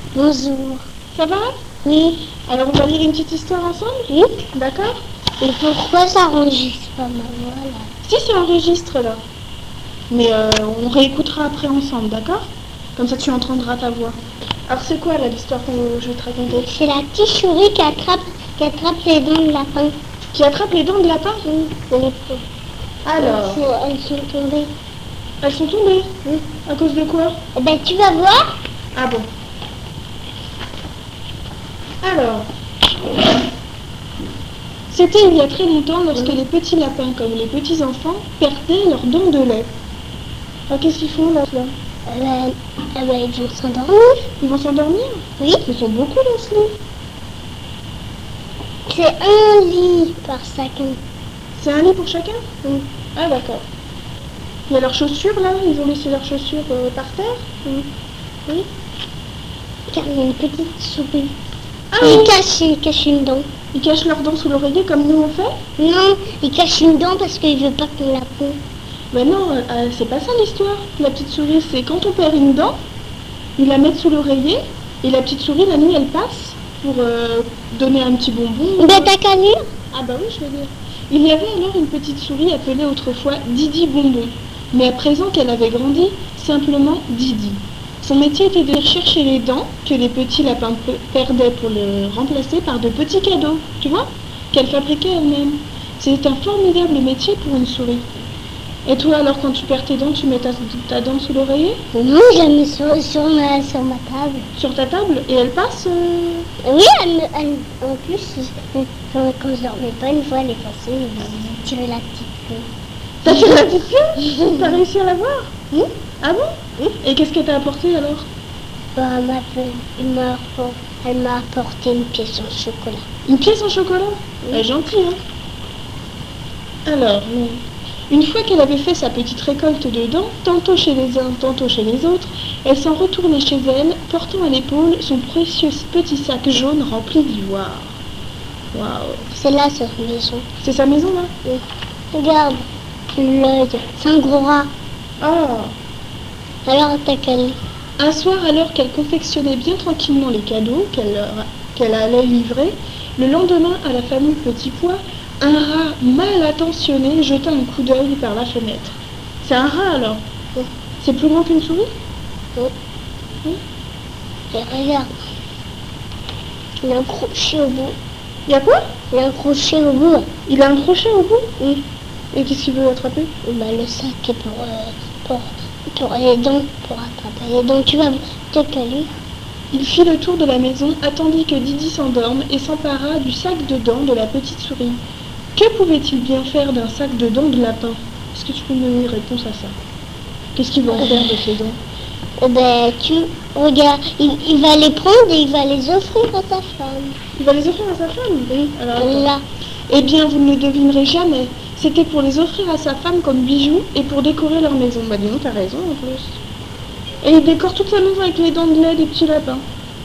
Bonjour. Ça va? Oui. Alors on va lire une petite histoire ensemble? Oui. D'accord? Et pourquoi ça enregistre pas ma voix là? Si, ça enregistre là. Mais on réécoutera après ensemble, d'accord? Comme ça tu entendras ta voix. Alors c'est quoi là l'histoire que je vais te raconter? C'est la petite souris qui attrape les dents de lapin. Qui attrape les dents de lapin? Oui. Alors, Elles sont tombées. elles sont tombées? Oui. À cause de quoi? Eh ben tu vas voir. Ah bon. Alors, c'était il y a très longtemps lorsque les petits lapins comme les petits enfants perdaient leurs dents de lait. Alors qu'est-ce qu'ils font là? Ils vont s'endormir. Ils vont s'endormir? Oui. Ils sont beaucoup dans ce lit. C'est un lit par chacun. C'est un lit pour chacun? Oui. Ah d'accord. Il y a leurs chaussures là? Ils ont laissé leurs chaussures par terre? Oui. Car il y a une petite souris. Ah Il oui. cache une dent. Ils cachent leurs dents sous l'oreiller comme nous on fait? Non, il cache une dent parce qu'il veut pas qu'on la prenne. Ben non, c'est pas ça l'histoire. La petite souris, c'est quand on perd une dent, ils la mettent sous l'oreiller et la petite souris la nuit elle passe pour donner un petit bonbon. Ben t'as qu'à lire. Ah bah oui, je vais dire. Il y avait alors une petite souris appelée autrefois Didi Bonbon. Mais à présent qu'elle avait grandi, simplement Didi. Son métier était de chercher les dents que les petits lapins perdaient pour le remplacer par de petits cadeaux, tu vois, qu'elle fabriquait elle-même. C'était un formidable métier pour une souris. Et toi alors quand tu perds tes dents, tu mets ta dent sous l'oreiller? Non, je la mets sur ma table. Sur ta table et elle passe Oui, en plus, quand je dormais pas, une fois, elle est passée, j'ai tiré la petite queue. T'as tiré la petite queue? T'as réussi à la voir? Oui. Ah bon? Oui. Et qu'est-ce qu'elle t'a apporté alors? Bah, elle m'a apporté une pièce en chocolat. Une pièce en chocolat? Oui. Elle est gentille, hein? Alors, une fois qu'elle avait fait sa petite récolte de dents, tantôt chez les uns, tantôt chez les autres, elle s'en retournait chez elle, portant à l'épaule son précieux petit sac jaune rempli d'ivoire. Waouh! C'est là, cette maison. C'est sa maison, là? Oui. Regarde, l'œil, c'est un gros rat. Ah! Alors, t'as qu'à lire. Un soir, alors qu'elle confectionnait bien tranquillement les cadeaux qu'elle allait livrer, le lendemain à la famille Petit Pois, un rat mal attentionné jeta un coup d'œil par la fenêtre. C'est un rat alors? Oui. C'est plus grand qu'une souris? Oui. Oui. Et regarde, il a un crochet au bout. Il y a quoi? Il a un crochet au bout. Il a un crochet au bout? Oui. Et qu'est-ce qu'il veut attraper? Bah, le sac est pour les dents, pour attraper les dents. Tu vas t'as qu'à lire. Il fit le tour de la maison, attendit que Didi s'endorme et s'empara du sac de dents de la petite souris. Que pouvait-il bien faire d'un sac de dents de lapin? Est-ce que tu peux me donner une réponse à ça? Qu'est-ce qu'il va en faire de ces dents? Eh ben, tu regardes, il va les prendre et il va les offrir à sa femme. Il va les offrir à sa femme? Oui. Alors, attends. Là. Eh bien, vous ne le devinerez jamais. C'était pour les offrir à sa femme comme bijoux et pour décorer leur maison. Bah dis donc, t'as raison en plus. Et il décore toute sa maison avec les dents de lait des petits lapins.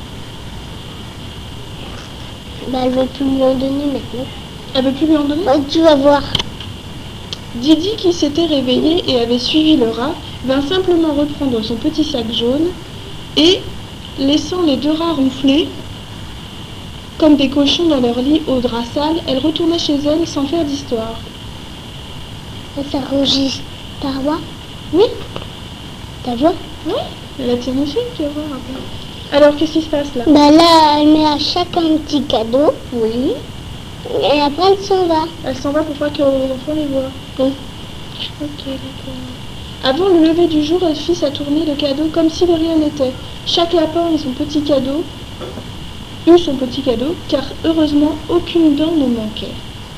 Bah, elle veut plus lui en donner maintenant. Elle veut plus lui en donner? Ouais, tu vas voir. Didi, qui s'était réveillé et avait suivi le rat, vint simplement reprendre son petit sac jaune et, laissant les deux rats ronfler comme des cochons dans leur lit au drap sale, elle retourna chez elle sans faire d'histoire. Ça enregistre ta voix. Oui, Ta voix. oui, elle la tienne aussi, tu vas voir après. Alors, qu'est-ce qui se passe là? Bah là, elle met à chacun un petit cadeau. Oui. Et après, elle s'en va. Elle s'en va pour pas que les enfants les voient. Oui. Ok, d'accord. Avant le lever du jour, elle fit sa tournée de cadeaux comme si de rien n'était. Chaque lapin eut son petit cadeau, car heureusement, aucune dent ne manquait.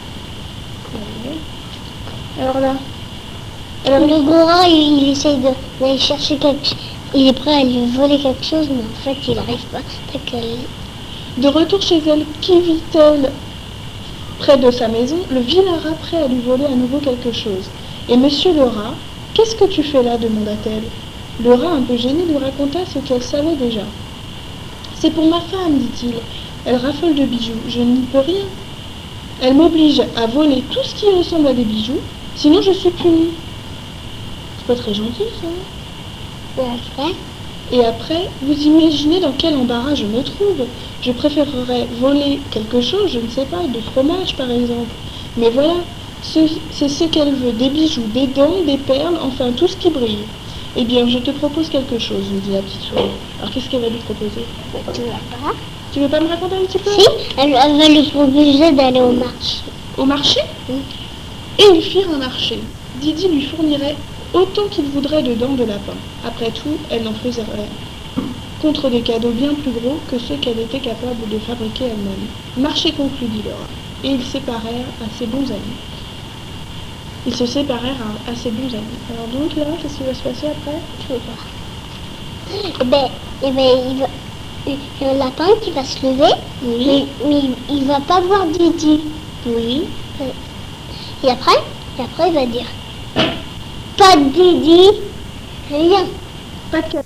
Alors là, Le gros rat, il essaye d'aller chercher quelque chose. Il est prêt à lui voler quelque chose, mais en fait, il n'arrive pas. T'as qu'à lire. de retour chez elle, qui vit-elle près de sa maison? Le vilain rat prêt à lui voler à nouveau quelque chose. Et monsieur le rat, qu'est-ce que tu fais là? Demanda-t-elle. Le rat, un peu gêné, lui raconta ce qu'elle savait déjà. C'est pour ma femme, dit-il. Elle raffole de bijoux. Je n'y peux rien. Elle m'oblige à voler tout ce qui ressemble à des bijoux, sinon je suis punie. C'est pas très gentil, ça. Et après, Et après, vous imaginez dans quel embarras je me trouve. Je préférerais voler quelque chose, je ne sais pas, de fromage par exemple. Mais voilà, c'est ce qu'elle veut, des bijoux, des dents, des perles, enfin tout ce qui brille. Eh bien, je te propose quelque chose, me dit la petite souris. Alors qu'est-ce qu'elle va lui proposer? Tu vas pas? Tu veux pas me raconter un petit peu? Si, elle va lui proposer d'aller au marché. Au marché? Oui. Et ils firent un marché. Didi lui fournirait autant qu'il voudrait de dents de lapin. Après tout, elle n'en faisait rien, contre des cadeaux bien plus gros que ceux qu'elle était capable de fabriquer elle-même. Marché conclu, dit Laura. Et ils séparèrent à ses bons amis. Ils se séparèrent à ses bons amis. Alors donc là, qu'est-ce qui va se passer après? Tu veux voir? Il y a un lapin qui va se lever, Oui. mais il va pas voir Didi. Oui. Et après, il va dire pas de Didi, rien. Pas de cadeau.